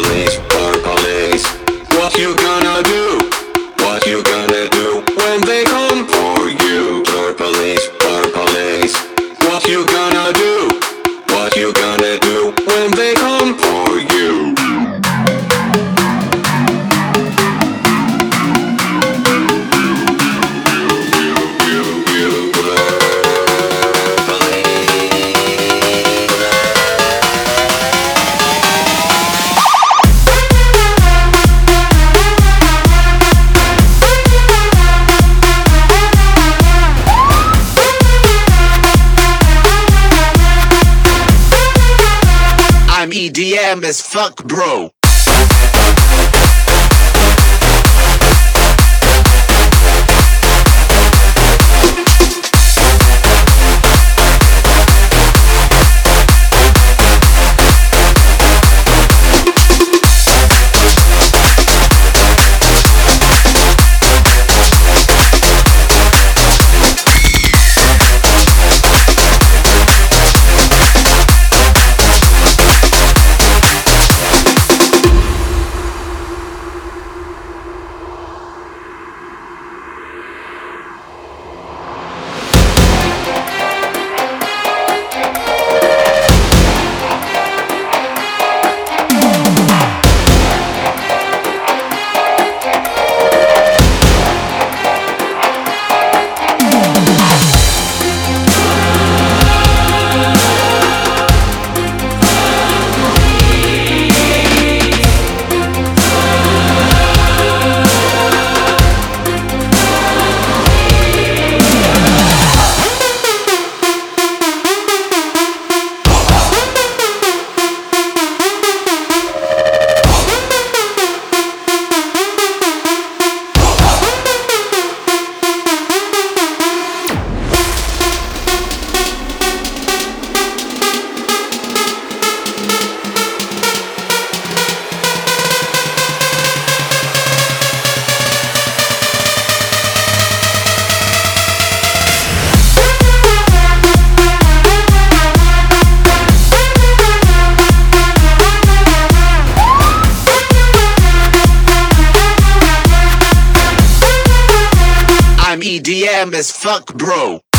police, or police. What you gonna do? What you gonna do when they come for you? Or police, or police. What you gonna do? What you gonna do when they come for you? I'm EDM as fuck, bro. I'm EDM as fuck, bro.